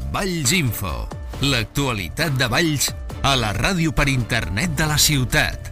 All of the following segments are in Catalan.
Valls Info, l'actualitat de Valls a la ràdio per internet de la ciutat.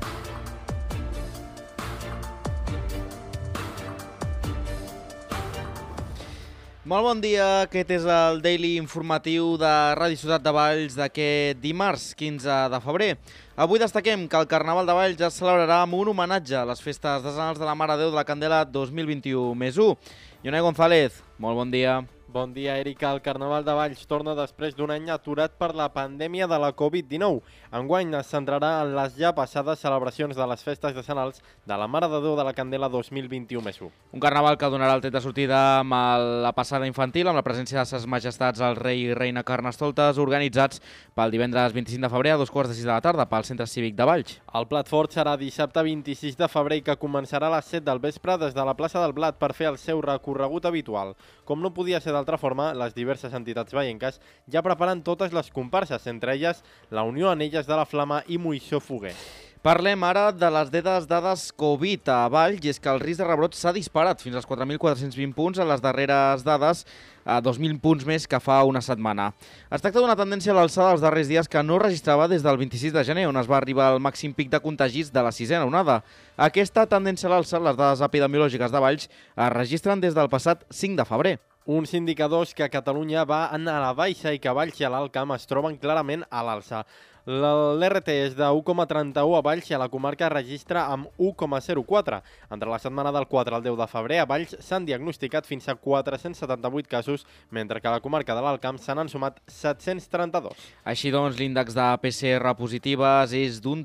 Molt bon dia, aquest és el Daily Informatiu de Ràdio Ciutat de Valls d'aquest dimarts 15 de febrer. Avui destaquem que el Carnaval de Valls es celebrarà amb un homenatge a les festes decenals de la Mare de Déu de la Candela 2021+1. Ionai González, molt bon dia. Bon dia, Erika. El Carnaval de Valls torna després d'un any aturat per la pandèmia de la Covid-19. Enguany es centrarà en les ja passades celebracions de les festes decenals de la Mare de Déu de la Candela 2021+1. Un carnaval que donarà el tret de sortida amb la passada infantil, amb la presència de ses majestats el rei i reina Carnestoltes, organitzats pel divendres 25 de febrer a 2:15 de la tarda pel Centre Cívic de Valls. El plat fort serà dissabte 26 de febrer, que començarà a les 7 del vespre des de la plaça del Blat per fer el seu recorregut habitual. Com no podia ser d'altra forma, les diverses entitats vallenques ja preparen totes les comparses, entre elles la Unió Anelles de la Flama i Moixó Foguer. Parlem ara de les dades Covid a Valls, i és que el risc de rebrot s'ha disparat fins als 4.420 punts a les darreres dades, a 2.000 punts més que fa una setmana. Es tracta d'una tendència a l'alçada dels darrers dies que no registrava des del 26 de gener, on es va arribar al màxim pic de contagis de la sisena onada. Aquesta tendència a l'alça, les dades epidemiològiques de Valls, es registren des del passat 5 de febrer. Uns indicadors que a Catalunya va anar a la baixa i que a Valls i a l'Alt Camp es troben clarament a l'alça. L'RT és de 1,31 a Valls i a la comarca registra amb 1,04. Entre la setmana del 4 al 10 de febrer a Valls s'han diagnosticat fins a 478 casos, mentre que a la comarca de l'Alt Camp se n'han sumat 732. Així doncs, l'índex de PCR positives és d'un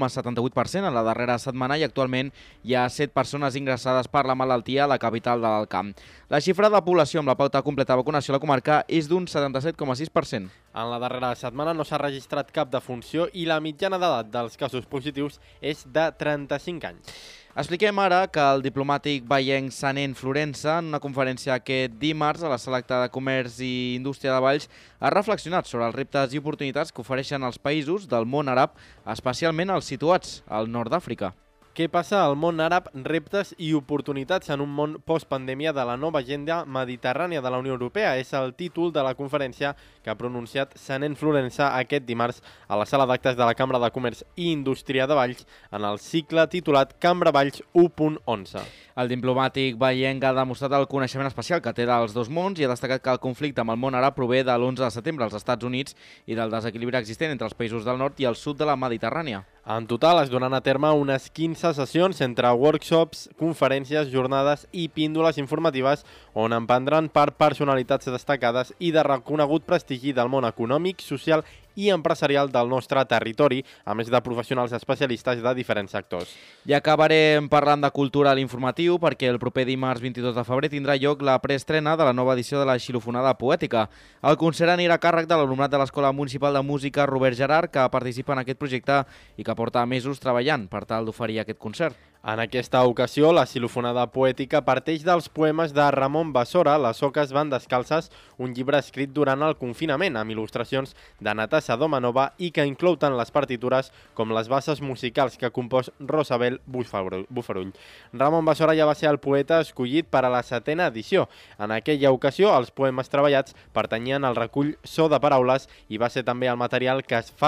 19,78% en la darrera setmana i actualment hi ha 7 persones ingressades per la malaltia a la capital de l'Alt Camp. La xifra de població amb la pauta completa de vacunació a la comarca és d'un 77,6%. En la darrera setmana no s'ha registrat cap defunció i la mitjana d'edat dels casos positius és de 35 anys. Expliquem ara que el diplomàtic vallenc Sanent Florença, en una conferència aquest dimarts a la Sala de Comerç i Indústria de Valls, ha reflexionat sobre els reptes i oportunitats que ofereixen els països del món àrab, especialment els situats al nord d'Àfrica. Què passa al món àrab? Reptes i oportunitats en un món postpandèmia de la nova agenda mediterrània de la Unió Europea. És el títol de la conferència que ha pronunciat Sanent Florença aquest dimarts a la Sala d'Actes de la Cambra de Comerç i Indústria de Valls en el cicle titulat Cambra Valls 1.11. El diplomàtic vallenc ha demostrat el coneixement especial que té dels dos mons i ha destacat que el conflicte amb el món àrab prové de l'11 de setembre als Estats Units i del desequilibri existent entre els països del nord i el sud de la Mediterrània. En total es donen a terme unes 15 sessions entre workshops, conferències, jornades i píndoles informatives on en prendran part personalitats destacades i de reconegut prestigi del món econòmic, social i empresarial del nostre territori, a més de professionals especialistes de diferents sectors. I acabarem parlant de cultura a l'informatiu perquè el proper dimarts 22 de febrer tindrà lloc la preestrena de la nova edició de la Xilofonada Poètica. El concert anirà a càrrec de l'alumnat de l'Escola Municipal de Música Robert Gerard, que participa en aquest projecte i que porta mesos treballant per tal d'oferir aquest concert. En aquesta ocasió, la Xilofonada Poètica parteix dels poemes de Ramon Basora, Les oques van descalces, un llibre escrit durant el confinament, amb il·lustracions de Natassa Domanova i que inclou tant les partitures com les bases musicals que ha compost Rosabel Bufarull. Ramon Basora ja va ser el poeta escollit per a la 7a edició. En aquella ocasió, els poemes treballats pertanyien al recull So de Paraules i va ser també el material que es va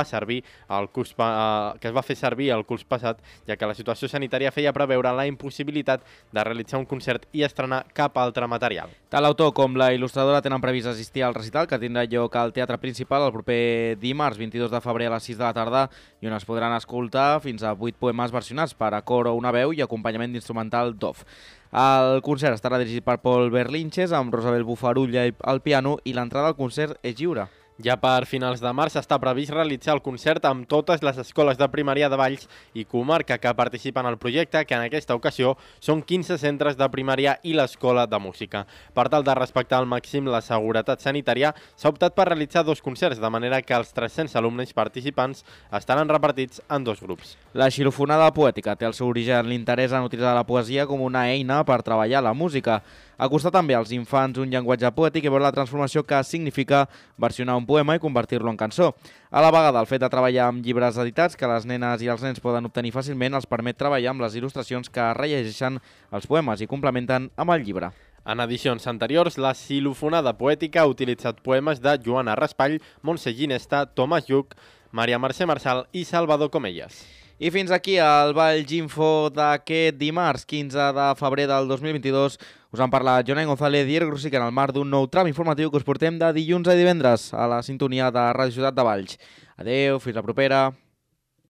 fer servir el curs passat, ja que la situació sanitària feia preveure la impossibilitat de realitzar un concert i estrenar cap altre material. Tant l'autor com la il·lustradora tenen previst assistir al recital, que tindrà lloc al Teatre Principal el proper dimarts 22 de febrer a les 6 de la tarda i on es podran escoltar fins a 8 poemes versionats per a cor o una veu i acompanyament d'instrumental d'off. El concert estarà dirigit per Pol Berlinches amb Rosabel Bufarull al piano i l'entrada al concert és lliure. Ja per finals de març està previst realitzar el concert amb totes les escoles de primària de Valls i comarca que participen al projecte, que en aquesta ocasió són 15 centres de primària i l'Escola de Música. Per tal de respectar al màxim la seguretat sanitària, s'ha optat per realitzar 2 concerts, de manera que els 300 alumnes participants estaran repartits en 2 grups. La Xilofonada Poètica té el seu origen en l'interès en utilitzar la poesia com una eina per treballar la música. Acostar també als infants un llenguatge poètic i veure la transformació que significa versionar un poema i convertir-lo en cançó. A la vegada, el fet de treballar amb llibres editats que les nenes i els nens poden obtenir fàcilment els permet treballar amb les il·lustracions que rellegeixen els poemes i complementen amb el llibre. En edicions anteriors, la xilofonada poètica ha utilitzat poemes de Joana Raspall, Montse Ginesta, Tomàs Lluc, Maria Mercè Marçal i Salvador Comelles. I fins aquí el Valls Info d'aquest dimarts, 15 de febrer del 2022. Us han parlat Jonai González i Eric Rosic en el marc d'un nou tram informatiu que us portem de dilluns a divendres a la sintonia de Ràdio Ciutat de Valls. Adeu, fins la propera.